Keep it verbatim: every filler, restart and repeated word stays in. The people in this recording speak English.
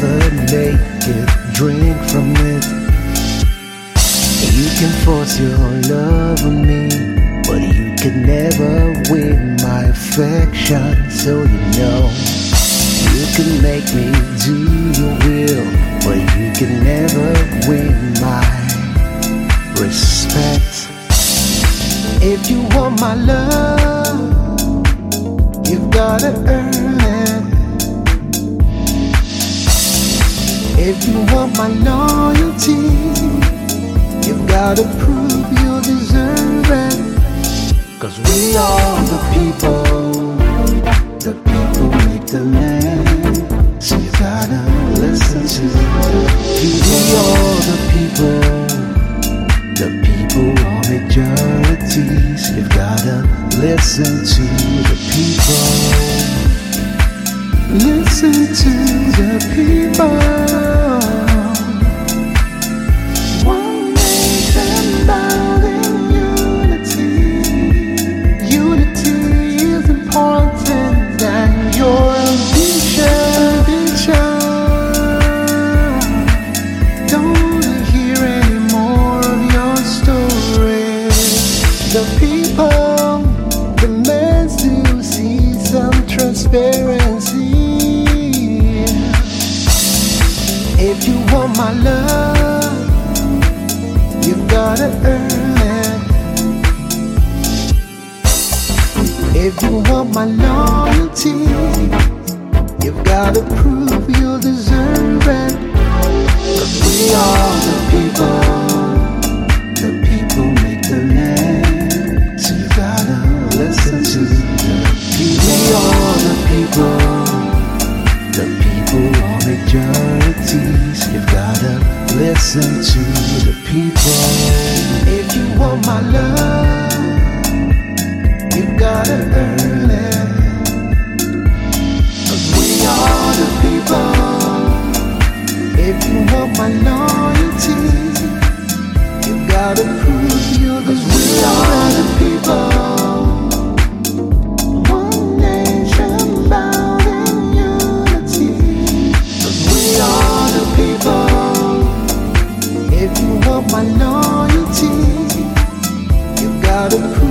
never make it, drink from it. You can force your love on me, but you can never win my affection. So you know, you can make me do your will, but you can never win my respect. If you want my love, you've gotta earn it. If you want my loyalty, you've gotta prove you deserve it. Cause we are the people, the people make the land. So you gotta listen to the people. We are the people, the people are majority. So you've gotta listen to the people. Listen to the people. One nation bound in unity. Unity is important than your ambition. Don't wanna hear any more of your stories. The people demands to see some transparency. If you want my love, you've gotta earn it. If you want my loyalty, you've gotta prove you deserve it. Cause we are the people, the people make the land. So you gotta listen to the people. We are the people, the people are majority. So you've gotta listen to the people. If you want my love, you've gotta earn it. Cause we are the people. If you want my loyalty, you've gotta prove you. Cause we are the people. One nation bound in unity. Cause we are the people. If you want my loyalty, you've gotta prove